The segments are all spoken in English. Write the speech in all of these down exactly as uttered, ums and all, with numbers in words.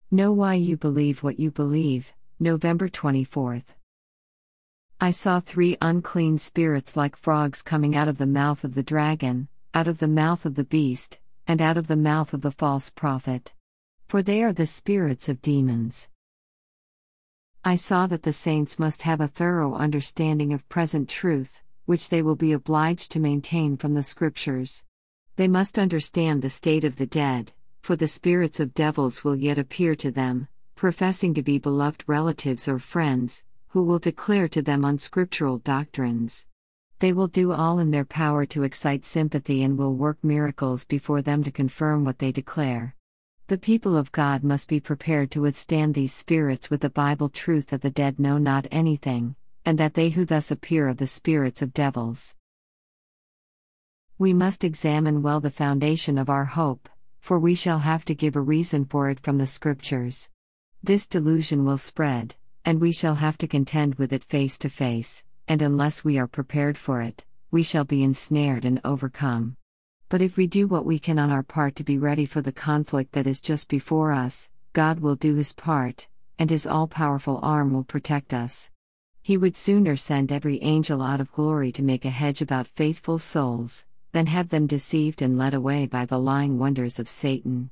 Know why you believe what you believe. November twenty-fourth. I saw three unclean spirits like frogs coming out of the mouth of the dragon, out of the mouth of the beast, and out of the mouth of the false prophet. For they are the spirits of demons. I saw that the saints must have a thorough understanding of present truth, which they will be obliged to maintain from the Scriptures. They must understand the state of the dead, for the spirits of devils will yet appear to them, professing to be beloved relatives or friends, who will declare to them unscriptural doctrines. They will do all in their power to excite sympathy and will work miracles before them to confirm what they declare. The people of God must be prepared to withstand these spirits with the Bible truth that the dead know not anything, and that they who thus appear are the spirits of devils. We must examine well the foundation of our hope, for we shall have to give a reason for it from the Scriptures. This delusion will spread, and we shall have to contend with it face to face, and unless we are prepared for it, we shall be ensnared and overcome. But if we do what we can on our part to be ready for the conflict that is just before us, God will do His part, and His all-powerful arm will protect us. He would sooner send every angel out of glory to make a hedge about faithful souls, than have them deceived and led away by the lying wonders of Satan.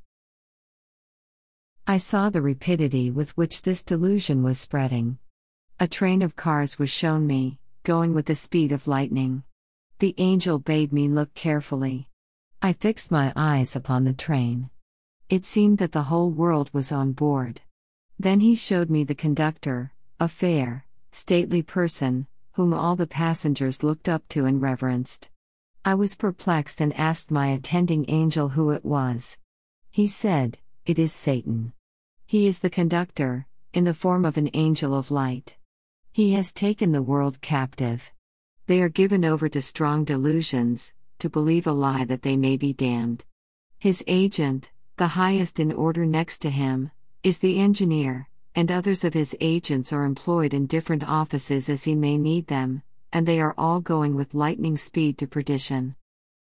I saw the rapidity with which this delusion was spreading. A train of cars was shown me, going with the speed of lightning. The angel bade me look carefully. I fixed my eyes upon the train. It seemed that the whole world was on board. Then he showed me the conductor, a fair, stately person, whom all the passengers looked up to and reverenced. I was perplexed and asked my attending angel who it was. He said, "It is Satan. He is the conductor, in the form of an angel of light. He has taken the world captive. They are given over to strong delusions, to believe a lie that they may be damned. His agent, the highest in order next to him, is the engineer, and others of his agents are employed in different offices as he may need them, and they are all going with lightning speed to perdition."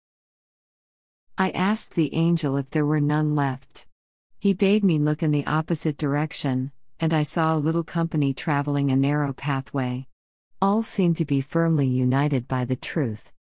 I asked the angel if there were none left. He bade me look in the opposite direction, and I saw a little company traveling a narrow pathway. All seemed to be firmly united by the truth,